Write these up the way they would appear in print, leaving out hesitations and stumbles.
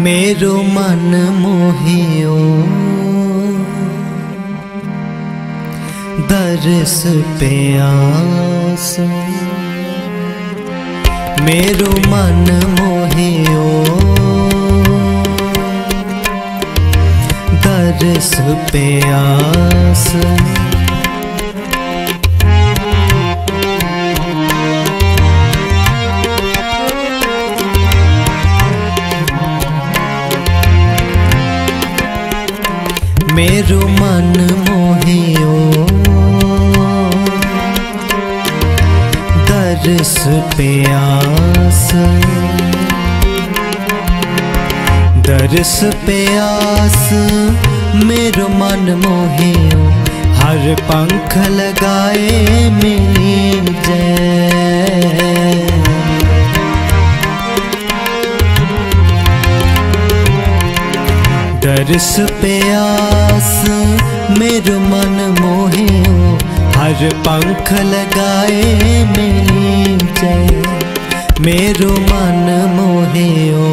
मेरो मन मोहियो दरस प्यास। मेरो मन मोहियो दरस प्यास। मेरो मन मोहियो दरस प्यास। दरस प्यास मेरो मन मोहियो हर पंख लगाए मिली जय। दरस प्यास मेरो मन मोहियो हर पंख लगाए मिली जय। मेरो मन मोहियो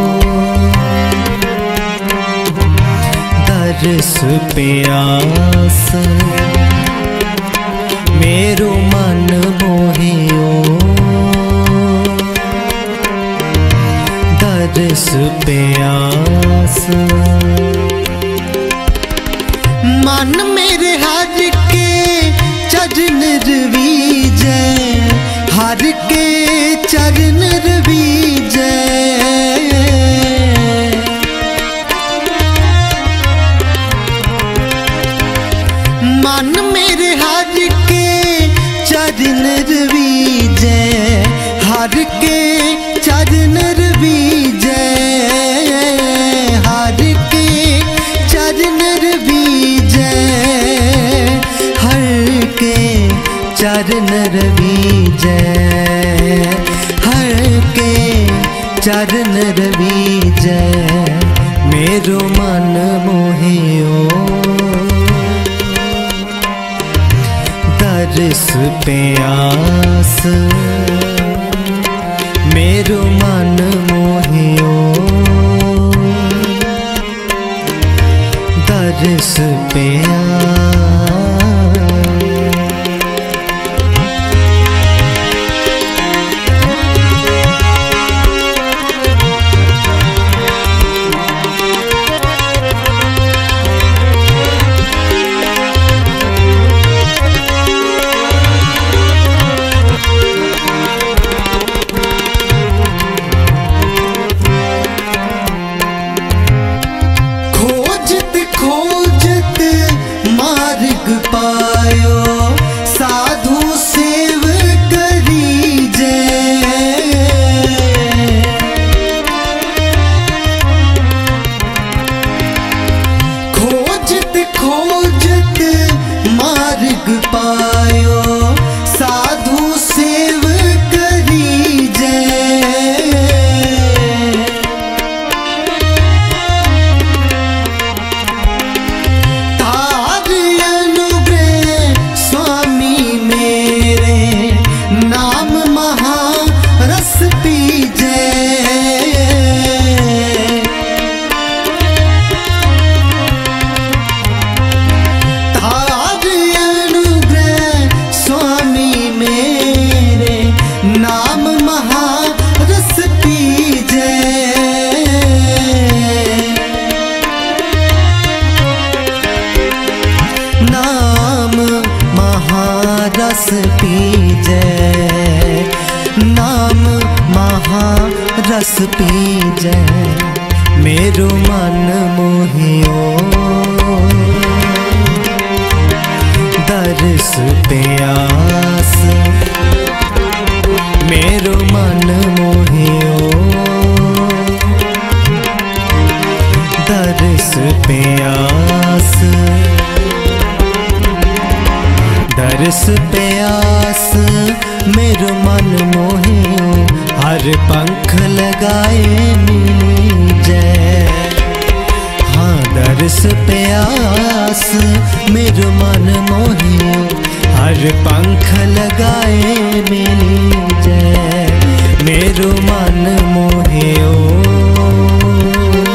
दरस प्यास। मेरो मन मोहियो दरस प्यास। मन मेरे हर के चरण रवीजै, हर के चरण रवीजै। मन मेरे हर के चरण रवीजै, हर के चरण रवीजै। हर के चरण रवीजै, हर के चरण रवीजै। हर के चरण रवीजै। मेरो मन मोहियो दरस प्यास। मेरो मन मोहियो दरस प्यास। पायो साधु सेव करीजै। खोजत खोजत मार्ग पायो साधु सेव करीजै। रस पीजै, नाम महारस पीजै। मेरो मन मोहियो दरस प्यास। मेरो मन मोहियो दरस प्यास। दरस प्यास मेरो मन मोहियो हर पंख लगाए मिली जय। हाँ दरस प्यास मेरो मन मोहियो हर पंख लगाए मिली जय। मेरो मन मोहियो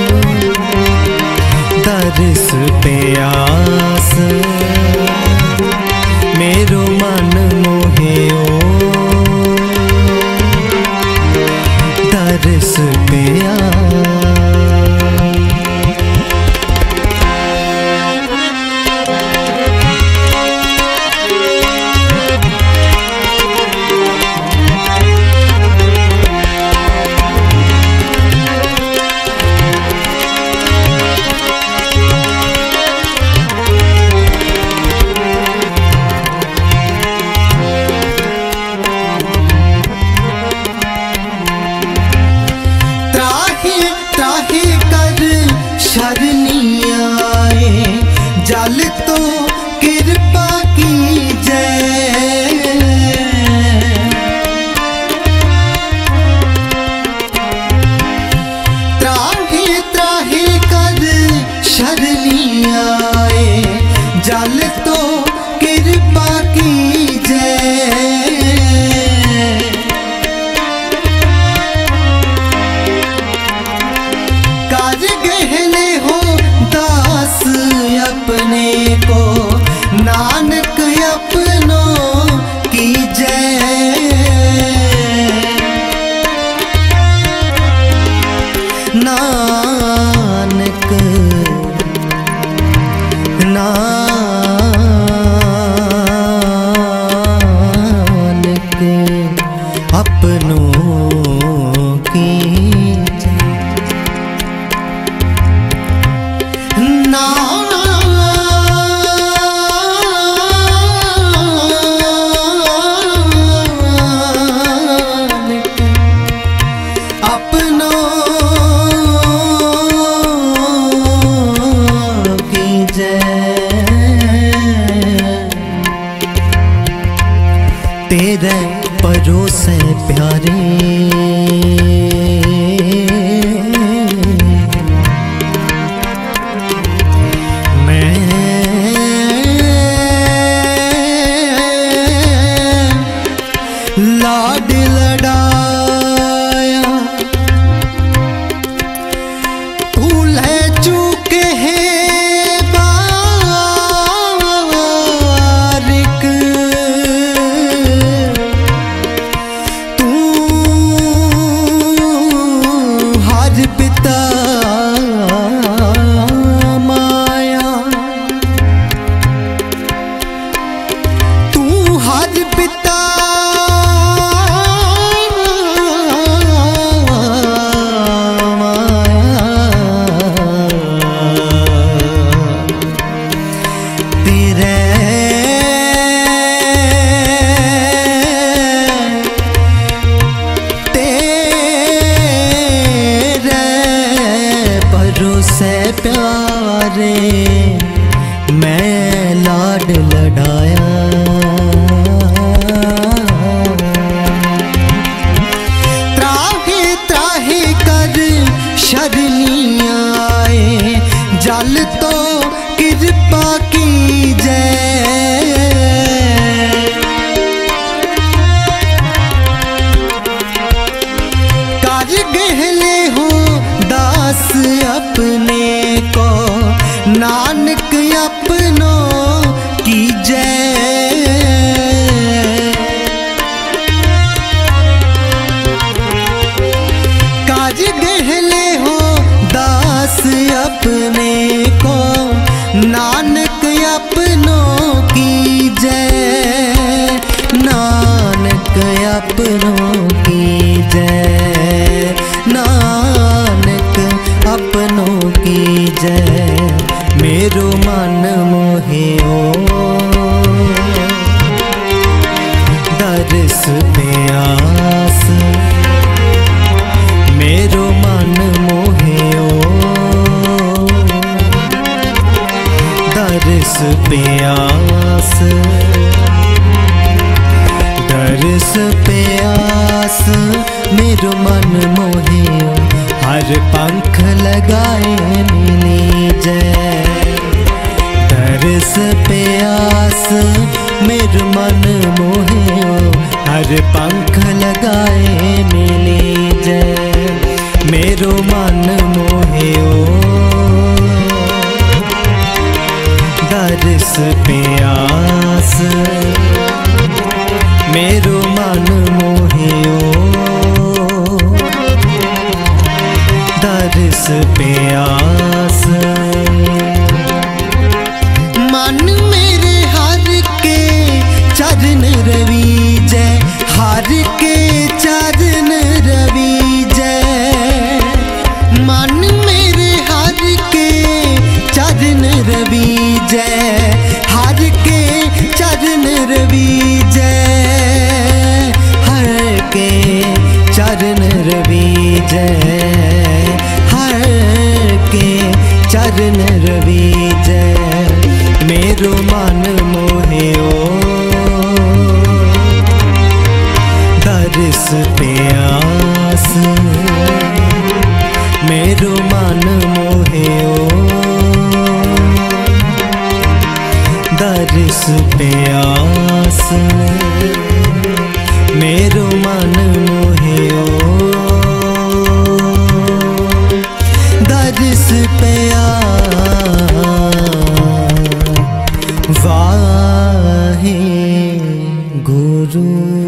आए, जल तो कृपा कीजै। कर गहले हो दास अपने को, नानक अपनों कीजै। नानक नानक अपनों कीजै। तेरे परोसे प्यारे, मैं लाड लड़ाया, भूल है चूके हैं पिता माया। तू हर पिता माया, से प्यारे मैं लाड लड़ाया। त्राहे त्राहे कर शरणी आए, जल तो कृपा कीजै। कर गहले हो दास अपने को, नानक अपनों कीजै। काज गहले हो दास अपने को, नानक अपनों कीजै। नानक अपनों कीजै। नानक अपनों कीजै। मेरो मन मोहियो दरस प्यास, मेरो मन मोहियो दरस प्यास। दरस प्यास मेरो मन मोहियो, हर पंख लगाए मिली जय। दरस प्यास मेरे मन मोहियो, हर पंख लगाए मिली जय। मेरो मन मोहियो दरस प्यास, मेरो मन मोहियो दरस प्यास। मन मेरे हर के चरण रवि जय, हर के चरण रवि जय। मन मेरे हर के चरण रवि जय, हर के चरण रवि जय। हर के चरण रवि जय, हर के चरण रवि जय। मेरो मन मोहियो दरस प्यास, मेरो मन मोहियो दर्श प्यास मेरो मन मोहियो दर्श प्यास वाहे गुरु।